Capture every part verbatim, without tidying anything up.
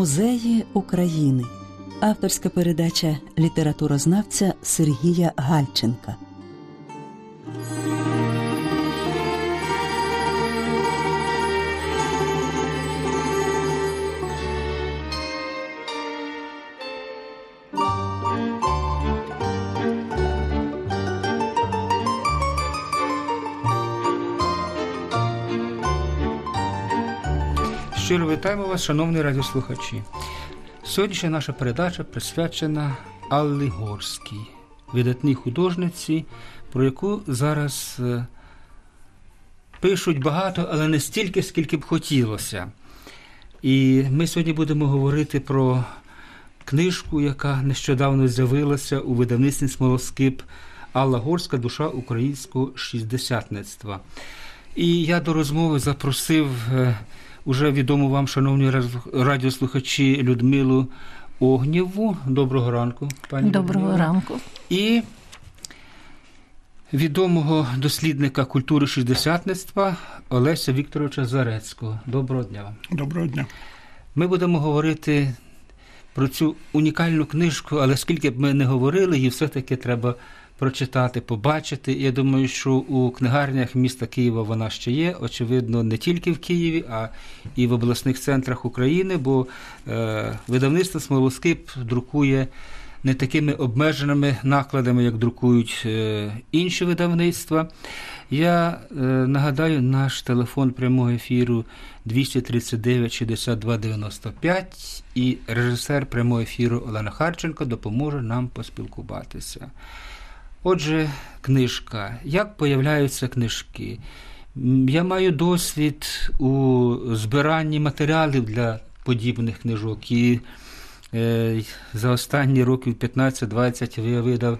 Музеї України. Авторська передача літературознавця Сергія Гальченка. Щиро вітаємо вас, шановні радіослухачі. Сьогоднішня наша передача присвячена Аллі Горській, видатній художниці, про яку зараз е, пишуть багато, але не стільки, скільки б хотілося. І ми сьогодні будемо говорити про книжку, яка нещодавно з'явилася у видавництві «Смолоскип» «Алла Горська. Душа українського шістдесятництва». І я до розмови запросив е, уже відому вам, шановні радіослухачі, Людмилу Огнєву. Доброго ранку, пані Доброго Людмила. ранку. І відомого дослідника культури шістдесятництва Олеся Вікторовича Зарецького. Доброго дня вам. Доброго дня. Ми будемо говорити про цю унікальну книжку, але скільки б ми не говорили, її все-таки треба прочитати, побачити. Я думаю, що у книгарнях міста Києва вона ще є, очевидно, не тільки в Києві, а і в обласних центрах України, бо е, видавництво «Смолоскип» друкує не такими обмеженими накладами, як друкують е, інші видавництва. Я е, нагадаю, наш телефон прямого ефіру двісті тридцять дев'ять шістдесят два дев'яносто п'ять, і режисер прямого ефіру Олена Харченко допоможе нам поспілкуватися. Отже, книжка. Як появляються книжки? Я маю досвід у збиранні матеріалів для подібних книжок. І е, за останні років п'ятнадцять-двадцять я видав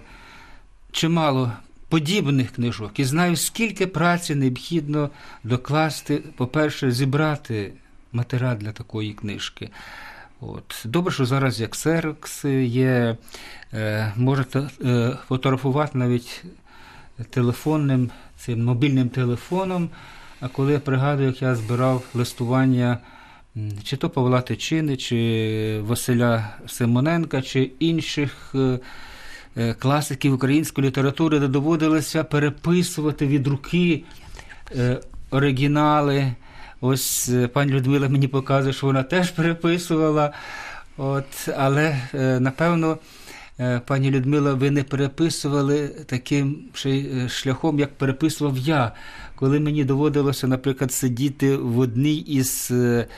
чимало подібних книжок. І знаю, скільки праці необхідно докласти, по-перше, зібрати матеріал для такої книжки. От. Добре, що зараз є ксерокс, є, е, можете е, фотографувати навіть телефонним, цим мобільним телефоном. А коли я пригадую, як я збирав листування чи то Павла Тичини, чи Василя Симоненка, чи інших е, е, класиків української літератури, де доводилося переписувати від руки е, оригінали. Ось пані Людмила мені показує, що вона теж переписувала. От, але, напевно, пані Людмила, ви не переписували таким шляхом, як переписував я. Коли мені доводилося, наприклад, сидіти в одній із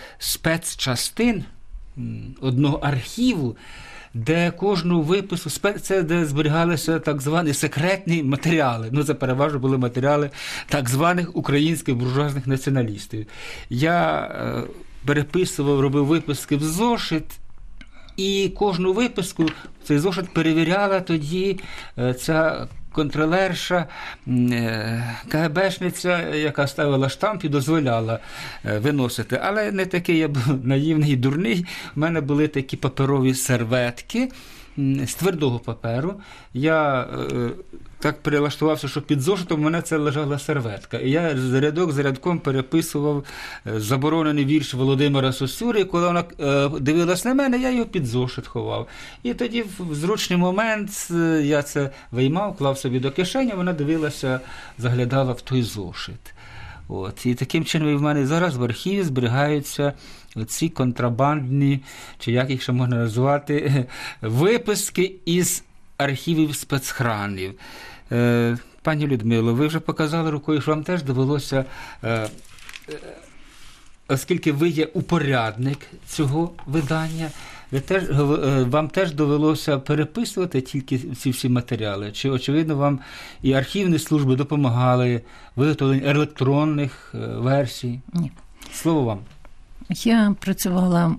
спецчастин одного архіву, де кожну випису, це де зберігалися так звані секретні матеріали. Ну, це переважно були матеріали так званих українських буржуазних націоналістів. Я е, переписував, робив виписки в зошит, і кожну виписку цей зошит перевіряла тоді е, ця контролерша, КГБшниця, яка ставила штамп і дозволяла виносити. Але не такий я був наївний і дурний. У мене були такі паперові серветки з твердого паперу. Я е, так прилаштувався, що під зошитом у мене це лежала серветка. І я рядок за рядком переписував заборонений вірш Володимира Сосюри, і коли вона е, дивилась на мене, я його під зошит ховав. І тоді в зручний момент я це виймав, клав собі до кишені, вона дивилася, заглядала в той зошит. От. І таким чином і в мене зараз в архіві зберігаються оці контрабандні, чи як їх ще можна назвати, виписки із архівів спецхранів. Е, пані Людмило, ви вже показали рукою, що вам теж довелося, е, е, оскільки ви є упорядник цього видання, ви теж, е, вам теж довелося переписувати тільки ці всі матеріали? Чи, очевидно, вам і архівні служби допомагали виготовленню електронних е, версій? Ні. Слово вам. Я працювала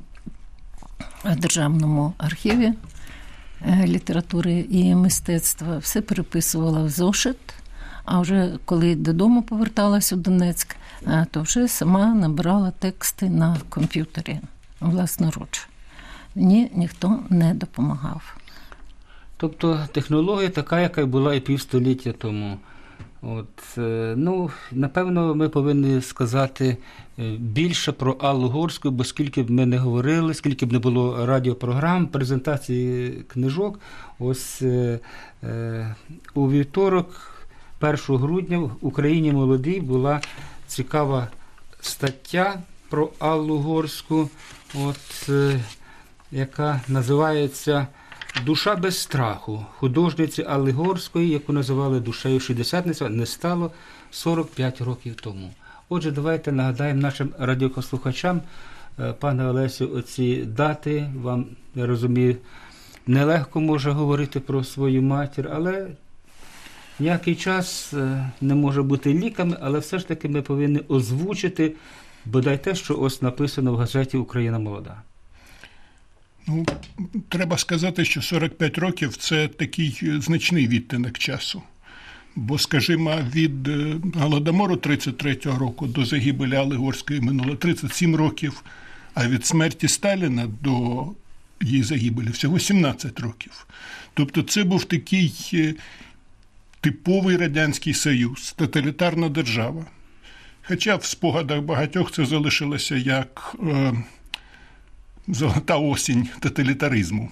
в Державному архіві літератури і мистецтва. Все переписувала в зошит, а вже коли додому поверталася у Донецьк, то вже сама набирала тексти на комп'ютері власноруч. Мені ніхто не допомагав. Тобто технологія така, яка була і півстоліття тому. От, ну, напевно, ми повинні сказати більше про Аллу Горську, бо скільки б ми не говорили, скільки б не було радіопрограм, презентації книжок, ось е, е, у вівторок, першого грудня, в Україні молодій була цікава стаття про Аллу Горську, от, е, яка називається «Душа без страху» художниці Алли Горської, яку називали душею шістдесятниця, не стало сорок п'ять років тому. Отже, давайте нагадаємо нашим радіослухачам, пане Олесю, оці дати. Вам, я розумію, нелегко може говорити про свою матір, але ніякий час не може бути ліками, але все ж таки ми повинні озвучити бодай те, що ось написано в газеті «Україна молода». Ну, треба сказати, що сорок п'ять років – це такий значний відтинок часу. Бо, скажімо, від Голодомору тридцять третього року до загибелі Алли Горської минуло тридцять сім років, а від смерті Сталіна до її загибелі всього сімнадцять років. Тобто це був такий типовий Радянський Союз, тоталітарна держава. Хоча в спогадах багатьох це залишилося як е, золота осінь тоталітаризму.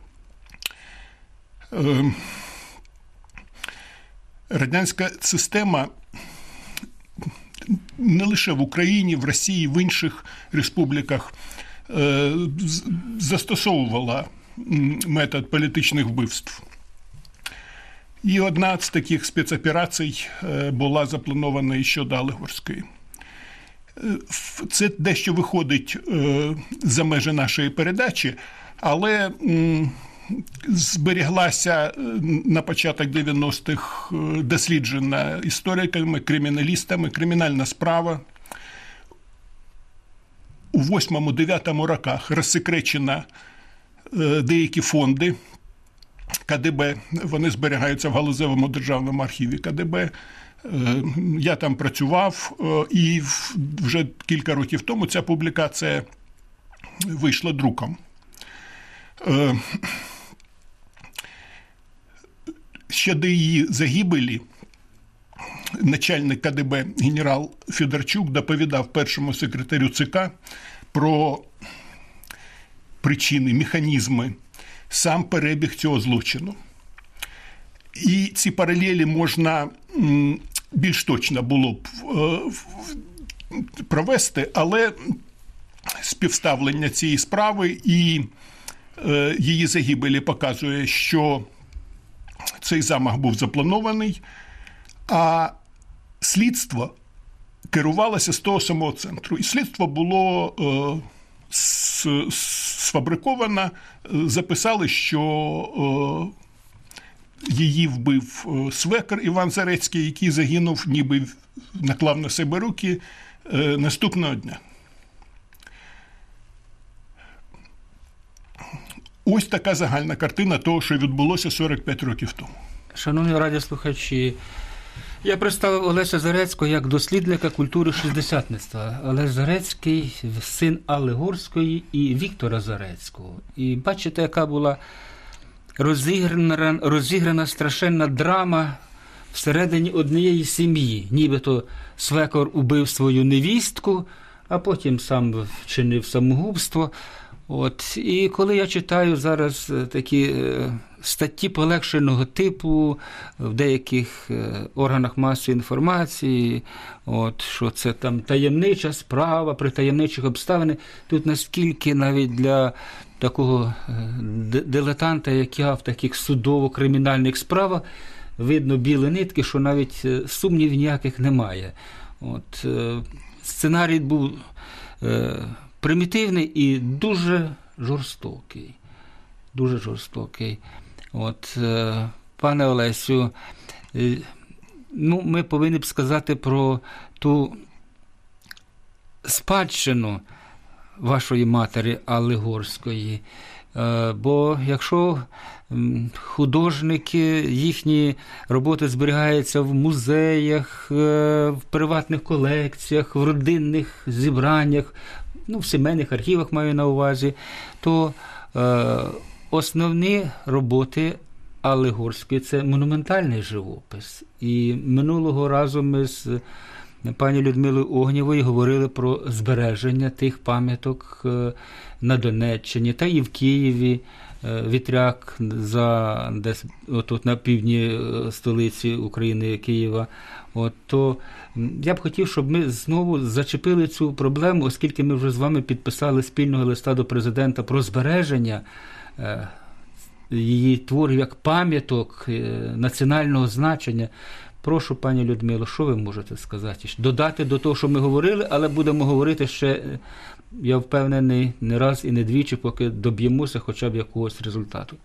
Е, Радянська система не лише в Україні, в Росії, в інших республіках е, застосовувала метод політичних вбивств. І одна з таких спецоперацій була запланована і щодо Алли Горської. Це дещо виходить за межі нашої передачі, але зберіглася на початок дев'яностих досліджена істориками, криміналістами, кримінальна справа. У восьмому-дев'ятому роках розсекречено деякі фонди КДБ, вони зберігаються в Галузевому державному архіві КДБ. Я там працював, і вже кілька років тому ця публікація вийшла друком. Ще до її загибелі начальник КДБ генерал Федорчук доповідав першому секретарю ЦК про причини, механізми, сам перебіг цього злочину. І ці паралелі можна більш точно було б провести, але співставлення цієї справи і її загибелі показує, що цей замах був запланований, а слідство керувалося з того самого центру. І слідство було сфабриковано, записали, що її вбив свекр Іван Зарецький, який загинув, ніби наклав на себе руки наступного дня. Ось така загальна картина того, що відбулося сорок п'ять років тому. Шановні радіослухачі, я представив Олеся Зарецького як дослідника культури шістдесятництва. Олесь Зарецький – син Алли Горської і Віктора Зарецького. І бачите, яка була розіграна, розіграна страшенна драма всередині однієї сім'ї. Нібито свекор убив свою невістку, а потім сам вчинив самогубство. От. І коли я читаю зараз такі статті полегшеного типу в деяких органах масової інформації, от, що це там таємнича справа при таємничих обставинах, тут наскільки навіть для такого дилетанта, як я, в таких судово-кримінальних справах, видно білі нитки, що навіть сумнівів ніяких немає. От, сценарій був примітивний і дуже жорстокий. Дуже жорстокий. От, пане Олесю, ну, ми повинні б сказати про ту спадщину вашої матері Алли Горської. Бо якщо художники, їхні роботи зберігаються в музеях, в приватних колекціях, в родинних зібраннях, ну, в сімейних архівах маю на увазі, то е, основні роботи Алли Горської – це монументальний живопис. І минулого разу ми з пані Людмилою Огнєвою говорили про збереження тих пам'яток на Донеччині та і в Києві. Вітряк за десь отут на півдні столиці України, Києва. От, то я б хотів, щоб ми знову зачепили цю проблему, оскільки ми вже з вами підписали спільного листа до президента про збереження е, її творів як пам'яток е, національного значення. Прошу, пані Людмило, що ви можете сказати? Додати до того, що ми говорили, але будемо говорити ще, я впевнений, не раз і не двічі, поки доб'ємося хоча б якогось результату.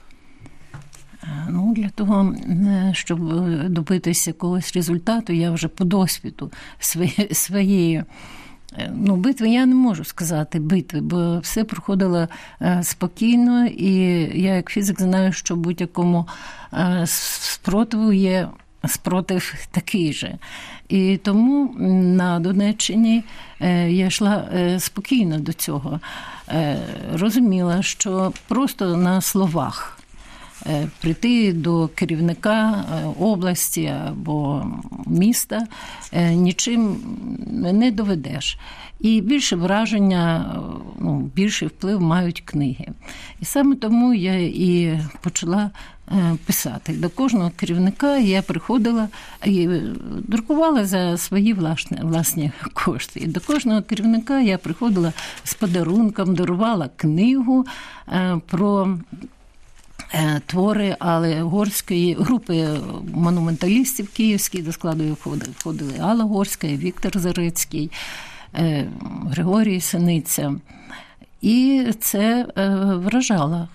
Ну, для того, щоб добитися якогось результату, я вже по досвіду своє, своєї, ну, битви, я не можу сказати битви, бо все проходило спокійно, і я як фізик знаю, що будь-якому спротиву є спротив такий же. І тому на Донеччині я йшла спокійно до цього. Розуміла, що просто на словах прийти до керівника області або міста нічим не доведеш. І більше враження, ну, більший вплив мають книги. І саме тому я і почала писати. До кожного керівника я приходила і друкувала за свої власні, власні кошти. І до кожного керівника я приходила з подарунком, дарувала книгу про твори Алли Горської, групи монументалістів київських, до складу входили Алла Горська, Віктор Зарицький, Григорій Синиця. І це вражало.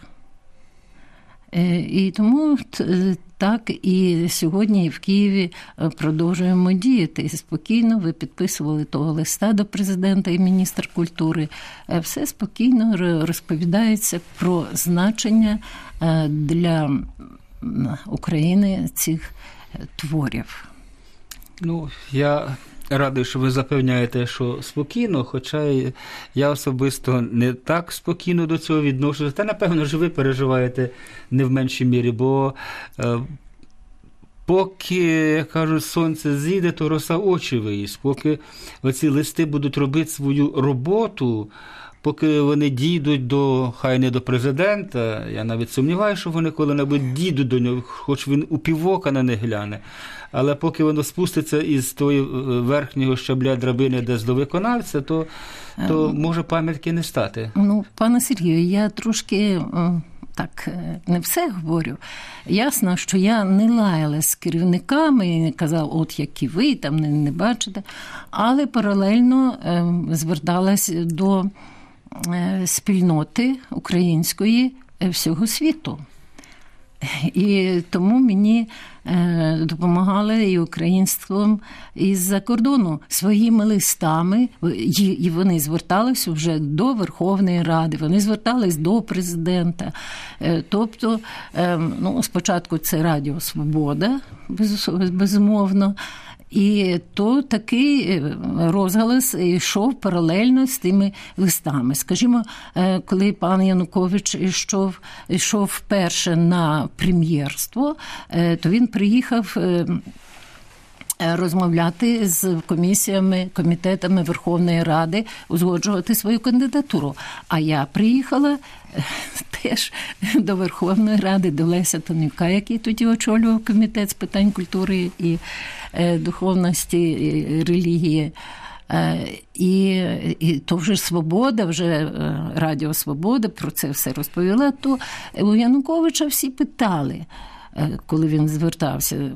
І тому так і сьогодні в Києві продовжуємо діяти. Спокійно ви підписували того листа до президента і міністра культури. Все спокійно розповідається про значення для України цих творів. Ну, я радий, що ви запевняєте, що спокійно, хоча я особисто не так спокійно до цього відношуся. Та, напевно, ж ви переживаєте не в меншій мірі, бо е, поки, як кажуть, сонце зійде, то роса очі виїсть. Поки оці листи будуть робити свою роботу, поки вони дійдуть до, хай не до президента, я навіть сумніваюся, що вони коли-небудь дійдуть до нього, хоч він у півока на них гляне. Але поки воно спуститься із того верхнього щабля драбини десь до виконавця, то, то може пам'ятки не стати. Ну, пане Сергію, я трошки так не все говорю. Ясно, що я не лаяла з керівниками і не казала, от які ви, там не, не бачите, але паралельно е, зверталась до е, спільноти української всього світу. І тому мені е, допомагали і українством із-за кордону своїми листами, і, і вони зверталися вже до Верховної Ради, вони звертались до президента. Е, тобто, е, ну, спочатку це Радіо Свобода, без, безумовно, і то такий розголос йшов паралельно з тими листами. Скажімо, коли пан Янукович йшов, йшов вперше на прем'єрство, то він приїхав розмовляти з комісіями, комітетами Верховної Ради, узгоджувати свою кандидатуру. А я приїхала теж до Верховної Ради, до Леся Танюка, який тоді очолював комітет з питань культури і духовності, і релігії. І, і то вже «Свобода», вже Радіо Свобода про це все розповіла, то у Януковича всі питали, коли він звертався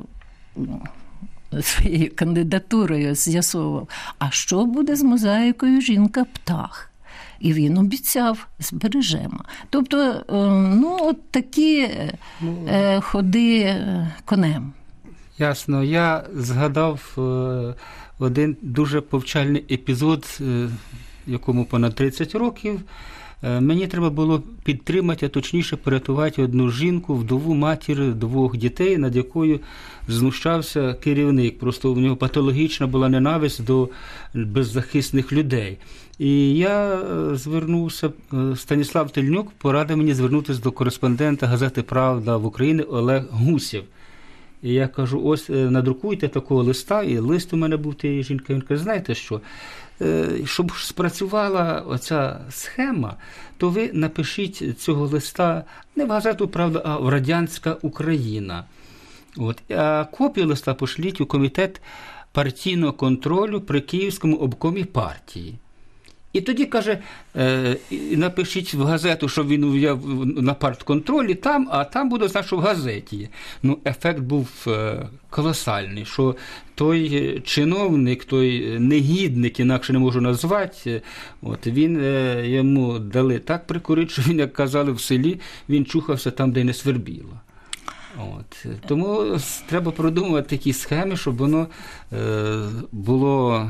своєю кандидатурою, з'ясовував, а що буде з мозаїкою «Жінка-птах»? І він обіцяв, збережемо. Тобто, ну, от такі ну, ходи конем. Ясно. Я згадав один дуже повчальний епізод, якому понад тридцять років. Мені треба було підтримати, а точніше порятувати одну жінку, вдову, матір двох дітей, над якою знущався керівник. Просто в нього патологічна була ненависть до беззахисних людей. І я звернувся, Станіслав Тельнюк порадив мені звернутися до кореспондента газети «Правда» в Україні Олег Гусєв. І я кажу, ось надрукуйте такого листа, і лист у мене був тієї жінки. Він каже, знаєте що, щоб спрацювала оця схема, то ви напишіть цього листа не в газету «Правда», а в «Радянська Україна». От. А копію листа пошліть у комітет партійного контролю при Київському обкомі партії. І тоді, каже, напишіть в газету, що він ув'яв на партконтролі там, а там буде, значить, що в газеті є. Ну, ефект був колосальний, що той чиновник, той негідник, інакше не можу назвати, от, він, йому дали так прикурити, що він, як казали в селі, він чухався там, де не свербіло. От. Тому треба продумувати такі схеми, щоб воно е, було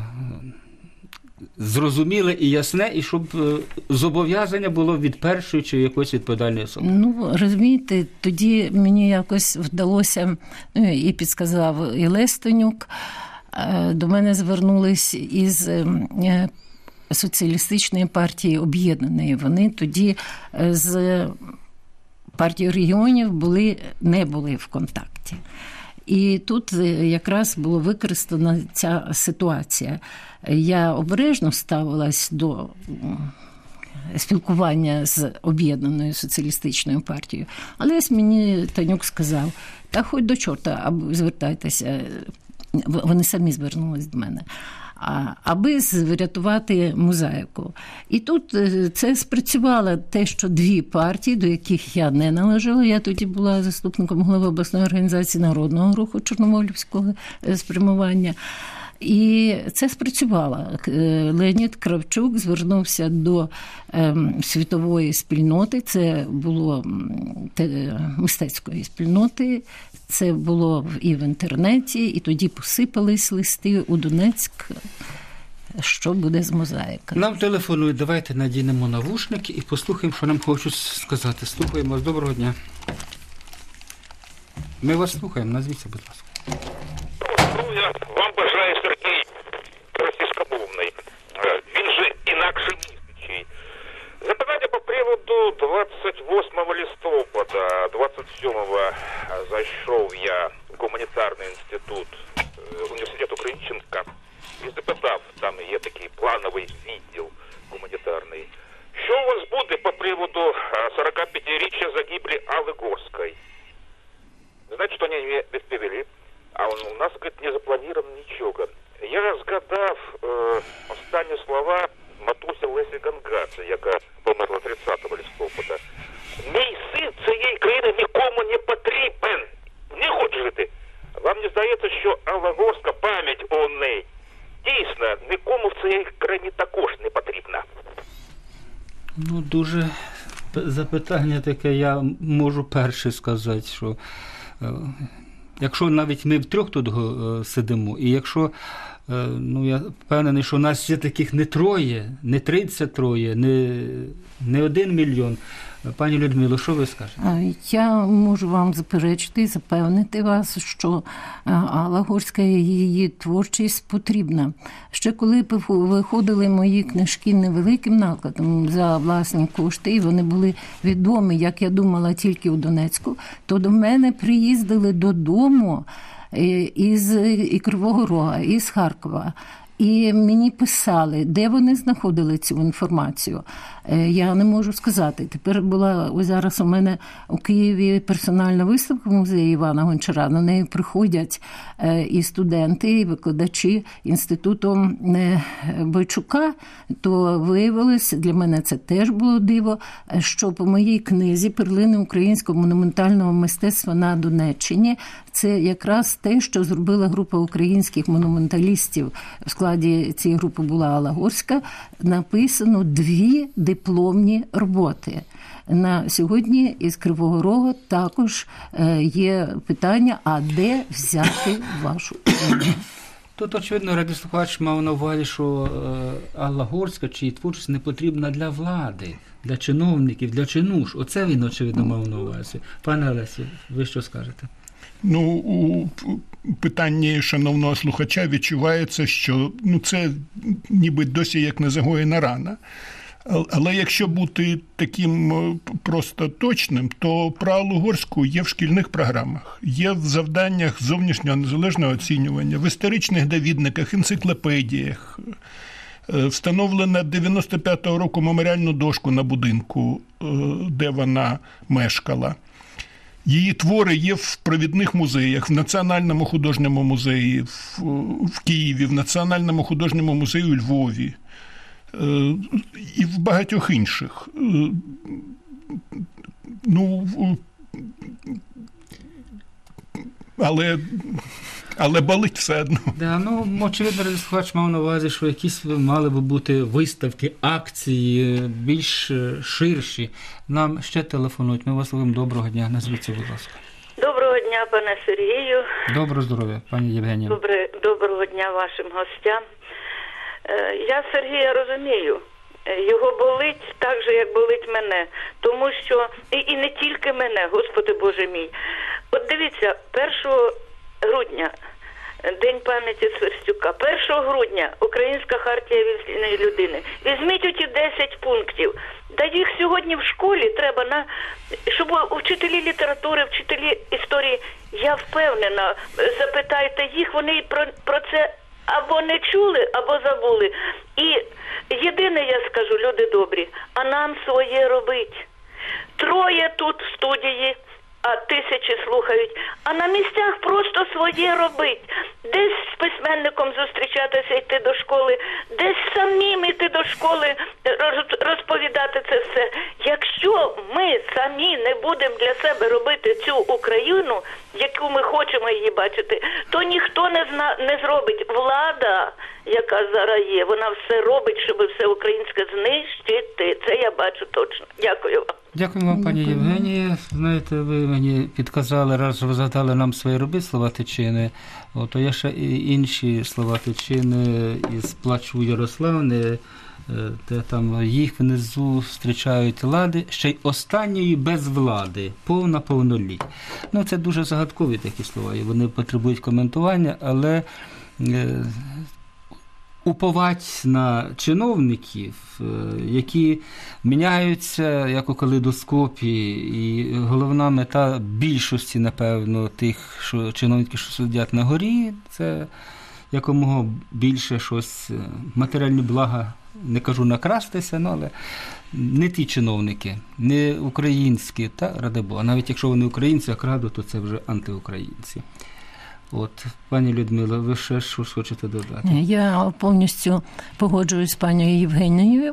зрозуміле і ясне, і щоб зобов'язання було від першої чи якоїсь відповідальної особи. Ну, розумієте, тоді мені якось вдалося, і підсказав і Лестонюк, до мене звернулись із Соціалістичної партії Об'єднаної. Вони тоді з партією регіонів були, не були в контакті. І тут якраз було використана ця ситуація. Я обережно ставилась до спілкування з Об'єднаною соціалістичною партією, але ось мені Танюк сказав, та хоч до чорта, або звертайтеся, вони самі звернулись до мене, аби врятувати мозаїку. І тут це спрацювало те, що дві партії, до яких я не належала, я тоді була заступником голови обласної організації Народного руху Чорноморівського спрямування, і це спрацювало. Леонід Кравчук звернувся до світової спільноти, це було мистецької спільноти, це було і в інтернеті, і тоді посипались листи у Донецьк, що буде з мозаїкою. Нам телефонують, давайте надінемо навушники і послухаємо, що нам хочуть сказати. Слухаємо вас, доброго дня. Ми вас слухаємо, назвіться, будь ласка. Здоров'я вам бажає Сергій Російськомовний. Він же інакше містичий. Запитання по приводу двадцять восьмого листопада, двадцять сьомого зайшов я в гуманітарний інститут університету Українченка і запитав, там є такий плановий відділ гуманітарний, що у вас буде по приводу сорокап'ятиріччя загибелі Алли Горської? Знаете, что они мне відповіли? А у нас, говорит, не запланировано нічого. Я згадав е, останні слова матусі Лесі Гонгадзе, яка померла тридцятого листопада. Мій син цієї країни нікому не потрібен. Не хоче жити. Вам не здається, що Алла Горська, пам'ять о неї, дійсно, нікому в цій країні також не потрібна? Ну, дуже запитання таке, я можу перше сказати, що якщо навіть ми втрьох тут сидимо, і якщо, ну, я впевнений, що у нас є таких не троє, не тридцять троє, не, не один мільйон. Пані Людмило, що ви скажете? Я можу вам заперечити і запевнити вас, що Алла Горська і її творчість потрібна. Ще коли виходили мої книжки невеликим накладом за власні кошти, і вони були відомі, як я думала, тільки у Донецьку, то до мене приїздили додому із і Кривого Рога, із Харкова. І мені писали, де вони знаходили цю інформацію. Я не можу сказати. Тепер була, ось зараз у мене у Києві персональна виставка в музеї Івана Гончара. На неї приходять і студенти, і викладачі інституту Бойчука. То виявилось, для мене це теж було диво, що по моїй книзі «Перлини українського монументального мистецтва на Донеччині» це якраз те, що зробила група українських монументалістів. В складі цієї групи була Алла Горська. Написано дві дипломні роботи. На сьогодні із Кривого Рогу також є питання, а де взяти вашу книгу? Тут, очевидно, радіослухач мав на увазі, що е, Алла Горська, чиї творчість не потрібна для влади, для чиновників, для чинуш. Оце він, очевидно, мав на увазі. Пане Олесі, ви що скажете? Ну, у питанні шановного слухача відчувається, що ну, це ніби досі як не загоєна рана. Але якщо бути таким просто точним, то про Аллу Горську є в шкільних програмах, є в завданнях зовнішнього незалежного оцінювання, в історичних довідниках, енциклопедіях. Встановлена дев'яносто п'ятого року меморіальну дошку на будинку, де вона мешкала. Її твори є в провідних музеях, в Національному художньому музеї в, в Києві, в Національному художньому музеї у Львові і в багатьох інших. Ну, але, але болить все одно. Да, ну, очевидно, радіослухач мав на увазі, що якісь мали би бути виставки, акції більш ширші. Нам ще телефонують. Ми вас слухаємо. Доброго дня. Назвіться, будь ласка. Доброго дня, пане Сергію. Доброго здоров'я, пані Євгенія. Добре, доброго дня вашим гостям. Я Сергія розумію. Його болить так же, як болить мене. Тому що, і, і не тільки мене, Господи Боже мій. От дивіться, першого грудня, День пам'яті Сверстюка, першого грудня Українська хартія вільної людини. Візьміть оті десять пунктів. Та їх сьогодні в школі треба, на, щоб вчителі літератури, вчителі історії, я впевнена, запитайте їх, вони про, про це або не чули, або забули. І єдине я скажу, люди добрі, а нам своє робить. Троє тут в студії, а тисячі слухають, а на місцях просто своє робить. Десь з письменником зустрічатися, йти до школи, десь самим йти до школи, розповідати це все. Якщо ми самі не будемо для себе робити цю Україну, яку ми хочемо її бачити, то ніхто не, зна... не зробить. Влада, яка зараз є, вона все робить, щоб все українське знищити. Це я бачу точно. Дякую вам. Дякую вам, пані Євгенія. Знаєте, ви мені підказали, раз ви задали нам свої робити слова Тичини, то я ще і інші слова Тичини із «Плачу Ярославни», де там їх внизу зустрічають лади, ще й останньої без влади, повна повноліть. Ну, це дуже загадкові такі слова, і вони потребують коментування, але уповать на чиновників, які міняються, як у калейдоскопі, і головна мета більшості, напевно, тих що чиновників, що сидять на горі, це якомога більше щось, матеріальні блага, не кажу накрастися, ну, але не ті чиновники, не українські, та ради Бога. Навіть якщо вони українці, а крадуть, то це вже антиукраїнці. От, пані Людмила, ви ще щось хочете додати? Я повністю погоджуюсь з пані Євгенією,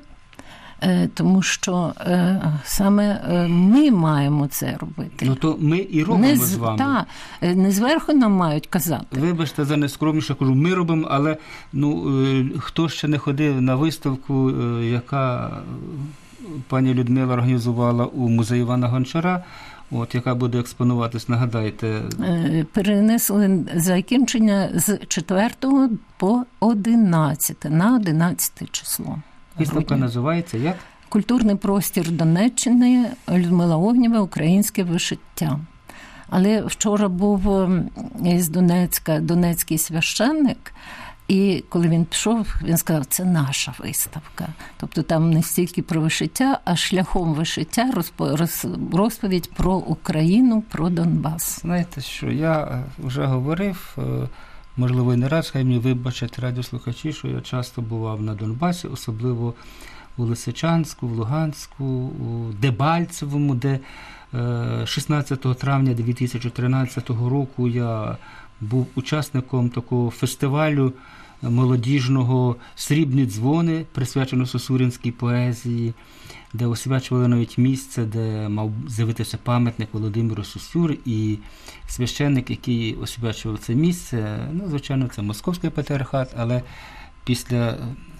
тому що саме ми маємо це робити. Ну, то ми і робимо не, з вами. Так, не зверху нам мають казати. Вибачте за нескромніше, кажу, ми робимо, але ну, хто ще не ходив на виставку, яка пані Людмила організувала у музеї Івана Гончара, от, яка буде експонуватись, нагадайте. Перенесли закінчення з четвертого по одинадцяте, на одинадцяте число. Виставка називається як? «Культурний простір Донеччини. Людмила Огнєва. Українське вишиття». Але вчора був із Донецька донецький священник, і коли він пішов, він сказав, це наша виставка. Тобто там не стільки про вишиття, а шляхом вишиття розповідь про Україну, про Донбас. Знаєте що, я вже говорив, можливо і не раз, хай мені вибачать радіослухачі, що я часто бував на Донбасі, особливо у Лисичанську, в Луганську, у Дебальцевому, де шістнадцятого травня дві тисячі тринадцятого року я був учасником такого фестивалю молодіжного «Срібні дзвони», присвячено сусуринській поезії, де освячували навіть місце, де мав з'явитися пам'ятник Володимиру Сусюри, і священник, який освячував це місце, ну, звичайно, це Московський патріархат, але після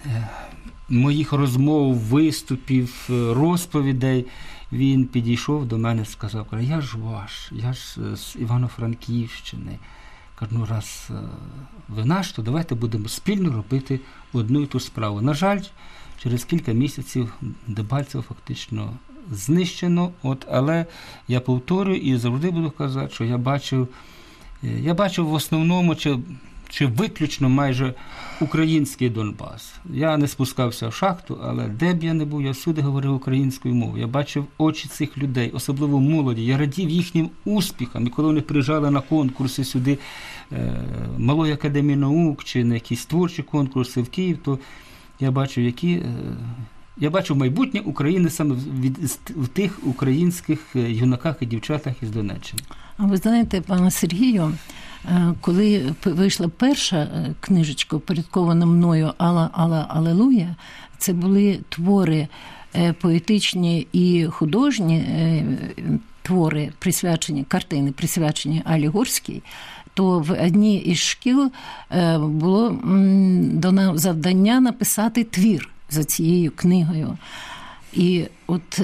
моїх розмов, виступів, розповідей, він підійшов до мене і сказав, я ж ваш, я ж з Івано-Франківщини, Кажу, ну раз ви наш, то давайте будемо спільно робити одну і ту справу. На жаль, через кілька місяців Дебальцево фактично знищено, от, але я повторюю і завжди буду казати, що я бачив, я бачив в основному, чи, чи виключно майже український Донбас. Я не спускався в шахту, але де б я не був, я всюди говорив українською мовою. Я бачив очі цих людей, особливо молоді. Я радів їхнім успіхам. І коли вони приїжджали на конкурси сюди е, Малої академії наук чи на якісь творчі конкурси в Київ, то я бачив, які... Е, я бачив майбутнє України саме від, в тих українських юнаках і дівчатах із Донеччини. А ви знаєте, пане Сергію, коли вийшла перша книжечка, упорядкована мною «Алла, Алла, Алелуя», це були твори поетичні і художні твори, присвячені, картини, присвячені Аллі Горській, то в одній із шкіл було дано завдання написати твір за цією книгою. І от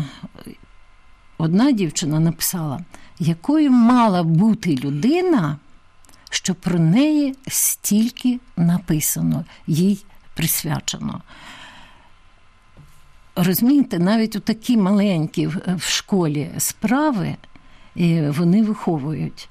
одна дівчина написала, якою мала бути людина, що про неї стільки написано, їй присвячено. Розумієте, навіть у такі маленькі в школі справи вони виховують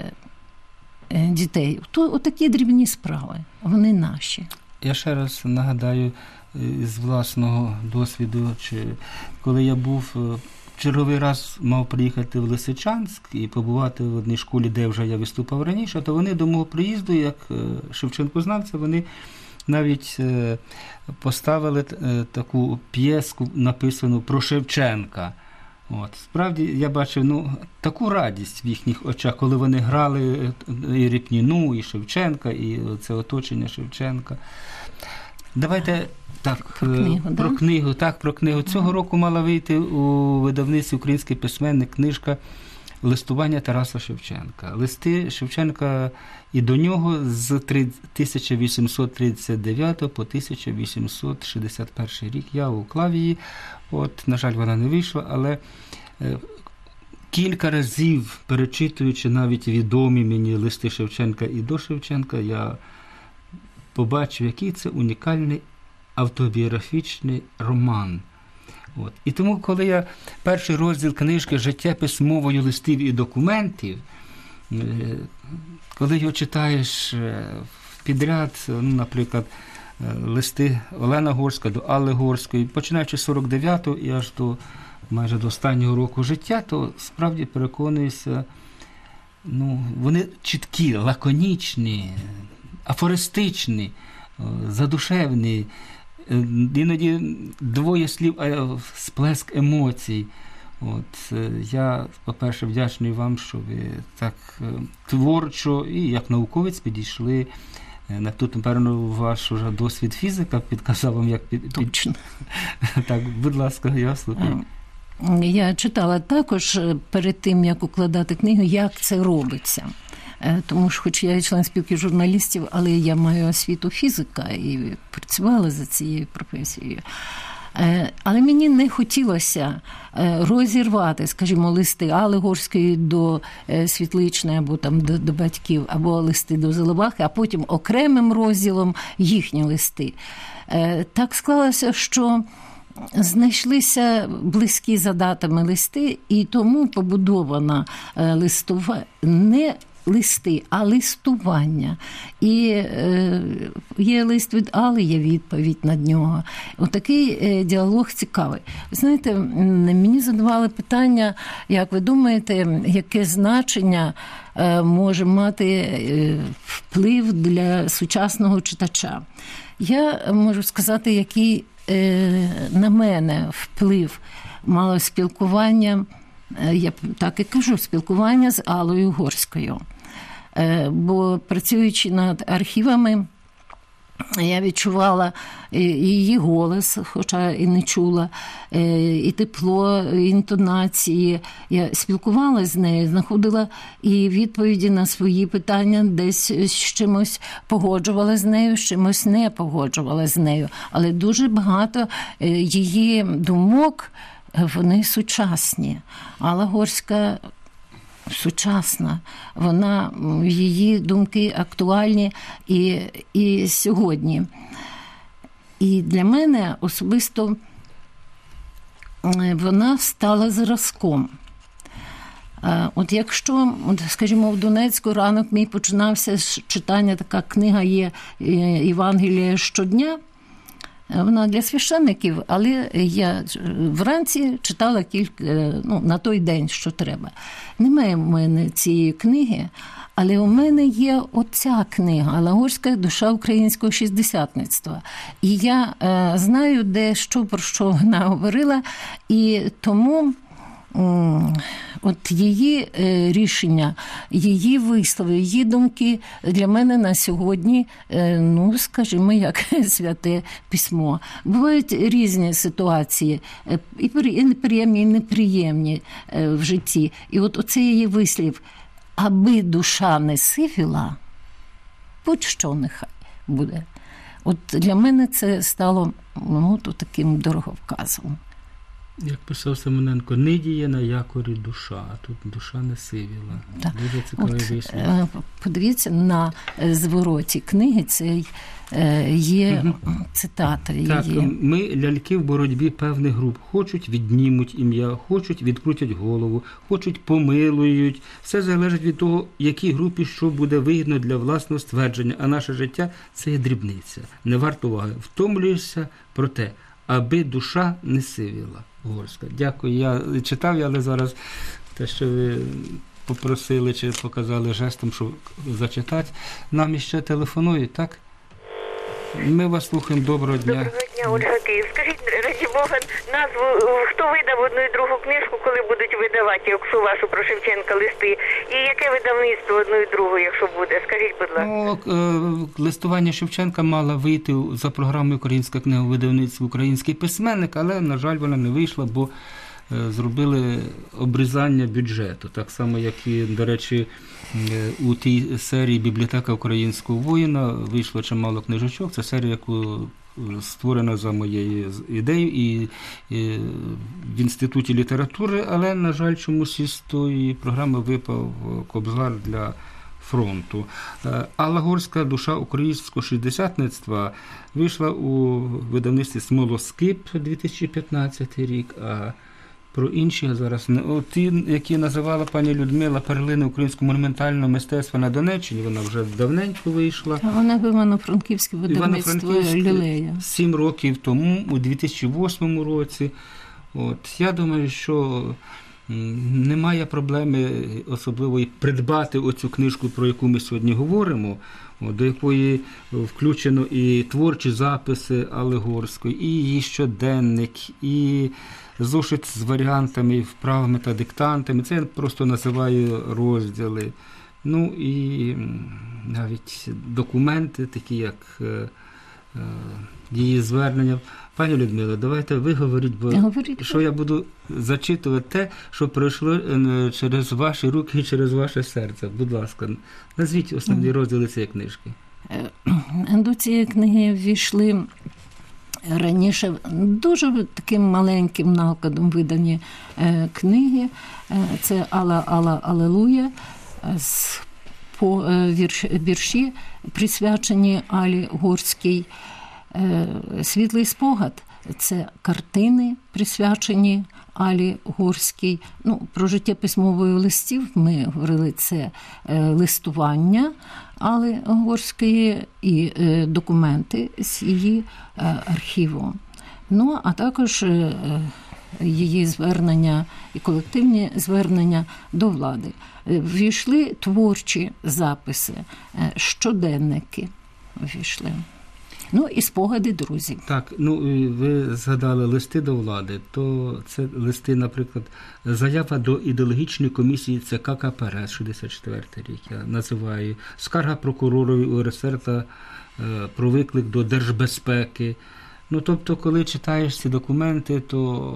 дітей. То отакі дрібні справи, вони наші. Я ще раз нагадаю з власного досвіду, чи коли я був черговий раз мав приїхати в Лисичанськ і побувати в одній школі, де вже я виступав раніше, то вони до мого приїзду, як шевченкознавця, вони навіть поставили таку п'єску, написану про Шевченка. От. Справді, я бачив ну, таку радість в їхніх очах, коли вони грали і Ріпніну, і Шевченка, і це оточення Шевченка. Давайте так, про книгу, про да? книгу, так, про книгу. Цього року мала вийти у видавництві «Український письменник» книжка «Листування Тараса Шевченка». Листи Шевченка і до нього з тисяча вісімсот тридцять дев'ятого по тисяча вісімсот шістдесят перший рік. Я уклав її. От, на жаль, вона не вийшла, але е, кілька разів, перечитуючи навіть відомі мені листи Шевченка і до Шевченка, я побачив, який це унікальний автобіографічний роман. От. І тому, коли я перший розділ книжки «Життєпис мовою листів і документів», коли його читаєш підряд, ну, наприклад, листи Олена Горська до Алли Горської, починаючи з сорок дев'ятого і аж до майже до останнього року життя, то справді переконуюся, ну, вони чіткі, лаконічні, афористичні, задушевні, іноді двоє слів, а сплеск емоцій. От, я, по-перше, вдячний вам, що ви так творчо і як науковець підійшли. Тут, напевно, ваш уже досвід фізика підказав вам, як під... Точно. Так, будь ласка, я слухаю. Я читала також перед тим, як укладати книгу, як це робиться. Тому що, хоч я і член спілки журналістів, але я маю освіту фізика і працювала за цією професією. Але мені не хотілося розірвати, скажімо, листи Алли Горської до Світличної, або там до, до батьків, або листи до Залибахи, а потім окремим розділом їхні листи. Так склалося, що знайшлися близькі за датами листи, і тому побудована листова не листи, а листування. І е, є лист від Алли, є відповідь на нього. Отакий е, діалог цікавий. Ви знаєте, мені задавали питання, як ви думаєте, яке значення е, може мати е, вплив для сучасного читача? Я можу сказати, який е, на мене вплив мало спілкування, е, я так і кажу, спілкування з Аллою Горською. Бо працюючи над архівами, я відчувала і її голос, хоча і не чула, і тепло, і інтонації. Я спілкувалася з нею, знаходила і відповіді на свої питання, десь з чимось погоджувала з нею, з чимось не погоджувала з нею. Але дуже багато її думок, вони сучасні. Алла Горська сучасна, вона, її думки актуальні і, і сьогодні. І для мене особисто вона стала зразком. От якщо, скажімо, в Донецьку ранок мій починався з читання, така книга є «Євангелія щодня», вона для священників, але я вранці читала кілька, ну, на той день, що треба. Немає в мене цієї книги, але у мене є оця книга «Алагорська душа українського шістдесятництва». І я е, знаю, де що, про що вона говорила, і тому от її рішення, її вислови, її думки для мене на сьогодні, ну, скажімо, як святе письмо. Бувають різні ситуації, і приємні, і неприємні в житті. І от оцей її вислів, аби душа не сивіла, будь-що нехай буде. От для мене це стало, ну, таким дороговказом. Як писав Семененко, «Нидіє на якорі душа», а тут душа не сивіла. Так. Дуже цікавий вислів. Подивіться, на звороті книги це є угу. цитата. Так, є. ми ляльки в боротьбі певних груп. Хочуть – віднімуть ім'я, хочуть – відкрутять голову, хочуть – помилують. Все залежить від того, якій групі що буде вигідно для власного ствердження. А наше життя – це є дрібниця. Не варто уваги. Втомлюєшся про те, аби душа не сивіла. Горська. Дякую. Я читав, але зараз те, що ви попросили чи показали жестом, що зачитати. Нам іще телефонують, так? Ми вас слухаємо. Доброго дня. Доброго дня, Ольга Київ. Скажіть, раді Бога, назву, хто видав одну і другу книжку, коли будуть видавати, якщо вашу про Шевченка листи, і яке видавництво одну і другу, якщо буде? Скажіть, будь ласка. Ну, листування Шевченка мала вийти за програмою «Українська книга» у видавництві «Український письменник», але, на жаль, вона не вийшла, бо зробили обрізання бюджету. Так само, як і, до речі, у тій серії «Бібліотека українського воїна» вийшло чимало книжечок. Це серія, яку створена за моєю ідеєю і, і в Інституті літератури, але, на жаль, чомусь із тої програми випав Кобзар для фронту. Алагорська душа українського шістдесятництва вийшла у видавництві «Смолоскип» дві тисячі п'ятнадцятий рік, а про інші зараз не. О, ті, які називала пані Людмила «Перлини українського монументального мистецтва на Донеччині», вона вже давненько вийшла. А вона в Івано-Франківське видавництво «Лілея». Сім років тому, у дві тисячі восьмому році. От, я думаю, що немає проблеми особливої придбати оцю книжку, про яку ми сьогодні говоримо, до якої включено і творчі записи Алагорської, і її щоденник, і зошит з варіантами, вправами та диктантами. Це я просто називаю розділи. Ну і навіть документи, такі як е, е, її звернення. Пані Людмила, давайте ви говоріть, бо говоріть. Що я буду зачитувати те, що пройшло через ваші руки і через ваше серце. Будь ласка, назвіть основні розділи цієї книжки. До цієї книги ввійшли раніше дуже таким маленьким накладом видані е, книги. Е, це «Алла, Алла, Алелуя», з, по, е, вірш, вірші, присвячені Алі Горській. Е, «Світлий спогад» – це картини, присвячені Алі Горській. Ну, про життя письмової листів ми говорили, це е, листування Али Горської і е, документи з її е, архіву. Ну, а також е, її звернення і колективні звернення до влади. Ввійшли творчі записи, е, щоденники ввійшли. Ну і спогади друзів. Так, ну ви згадали листи до влади, то це листи, наприклад, заява до ідеологічної комісії ЦК КПРС, шістдесят четвертий рік, я називаю, скарга прокуророві УРСР та е, про виклик до держбезпеки. Ну, тобто, коли читаєш ці документи, то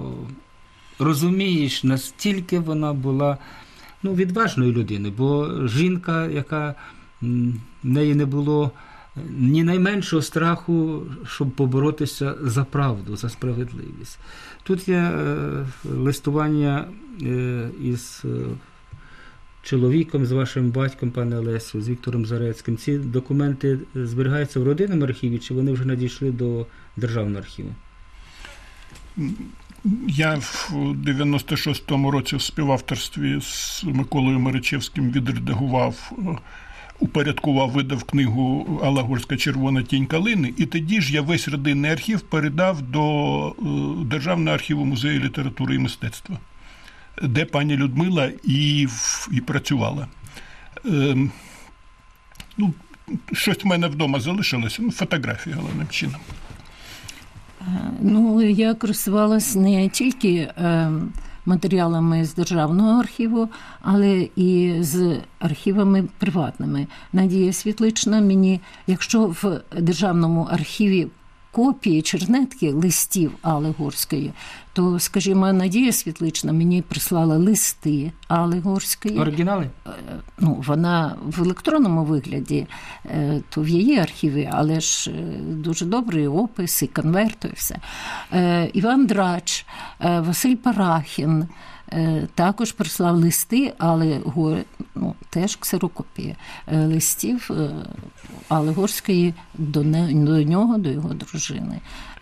розумієш, настільки вона була, ну, відважною людиною, бо жінка, яка в неї не було ні найменшого страху, щоб поборотися за правду, за справедливість. Тут є е, листування е, із е, чоловіком, з вашим батьком, пане Олесю, з Віктором Зарецьким. Ці документи зберігаються в родинному архіві, чи вони вже надійшли до Державного архіву? Я в дев'яносто шостому році в співавторстві з Миколою Маричевським відредагував, упорядкував, видав книгу «Алла Горська. Червона тінь калини», і тоді ж я весь родинний архів передав до Державного архіву музею літератури і мистецтва, де пані Людмила і, і працювала. Ем, ну, щось в мене вдома залишилося, ну, фотографії головним чином. Ну, я користувалась не тільки е, матеріалами з Державного архіву, але і з архівами приватними. Надія Світлична мені, якщо в Державному архіві копії, чернетки листів Алли Горської, то, скажімо, Надія Світлична мені прислала листи Алли Горської. Оригінали? Ну, вона в електронному вигляді, то в її архіві, але ж дуже добрий опис, і конверт, і все. Іван Драч, Василь Парахін також прислав листи, але ну, теж ксерокопії листів Алли Горської до, не, до нього, до його дружини.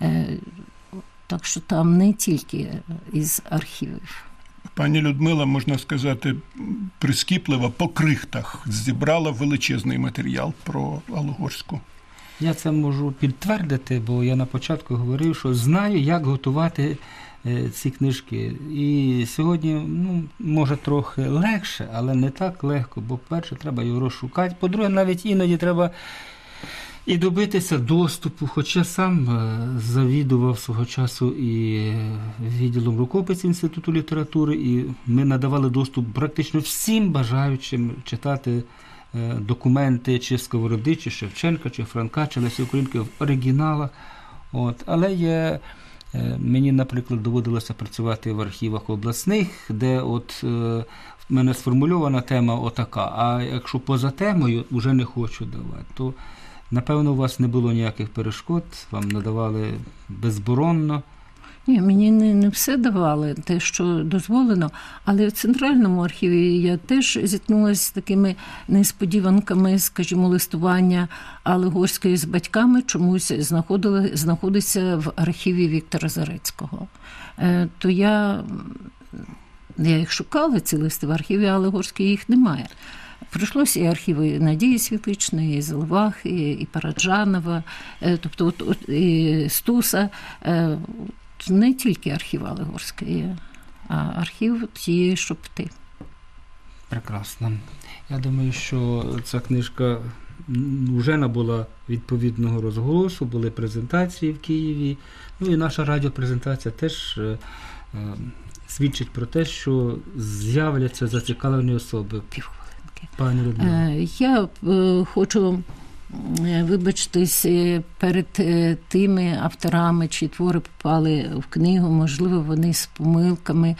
Так що там не тільки із архівів. Пані Людмила, можна сказати, прискіпливо по крихтах зібрала величезний матеріал про Аллу Горську. Я це можу підтвердити, бо я на початку говорив, що знаю, як готувати ці книжки. І сьогодні, ну, може, трохи легше, але не так легко, бо, перше, треба його розшукати. По-друге, навіть іноді треба і добитися доступу, хоча сам завідував свого часу і відділом рукописів Інституту літератури, і ми надавали доступ практично всім бажаючим читати документи чи Сковороди, чи Шевченка, чи Франка, чи Лесі Українки в оригіналах. От. Але є, мені, наприклад, доводилося працювати в архівах обласних, де от в мене сформульована тема отака, а якщо поза темою вже не хочу давати, то напевно, у вас не було ніяких перешкод, вам надавали безборонно. Ні, мені не, не все давали, те, що дозволено, але в Центральному архіві я теж зіткнулася з такими несподіванками, скажімо, листування Алли Горської з батьками чомусь знаходили, знаходиться в архіві Віктора Зарецького. Е, то я, я їх шукала, ці листи в архіві Алли Горської, їх немає. Прийшлося і архіви Надії Світличної, і Зелвах, і, і Параджанова, тобто от, от, і Стуса. Не тільки архів Алли Горської, а архів тієї Шопти. Прекрасно. Я думаю, що ця книжка вже набула відповідного розголосу, були презентації в Києві, ну і наша радіопрезентація теж е, е, свідчить про те, що з'являться зацікавлені особи. Пані Людмила. Я хочу вибачтесь перед тими авторами, чиї твори попали в книгу, можливо, вони з помилками.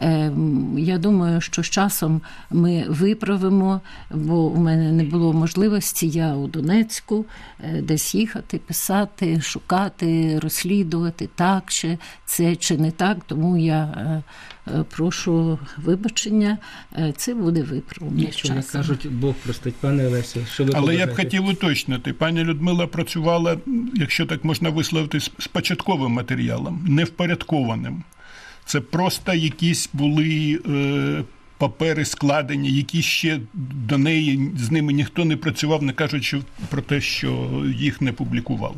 Я думаю, що з часом ми виправимо, бо у мене не було можливості, я у Донецьку, десь їхати, писати, шукати, розслідувати, так чи це, чи не так, тому я прошу вибачення, це буде виправлено. Якщо не кажуть, Бог простить, пане Олесі, що ви Але побажаєте? я б хотів уточнити, пані Людмила працювала, якщо так можна висловитись, з початковим матеріалом, не впорядкованим. Це просто якісь були е, папери складені, які ще до неї, з ними ніхто не працював, не кажучи про те, що їх не публікували.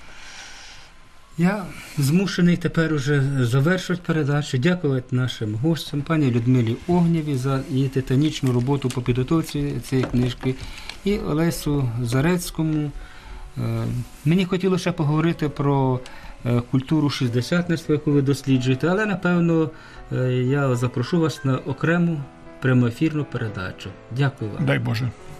Я змушений тепер уже завершувати передачу, дякувати нашим гостям, пані Людмилі Огнєвій за її титанічну роботу по підготовці цієї книжки і Олесю Зарецькому. Мені хотілося ще поговорити про культуру шістдесятництва, яку ви досліджуєте, але, напевно, я запрошу вас на окрему прямоефірну передачу. Дякую вам. Дай Боже.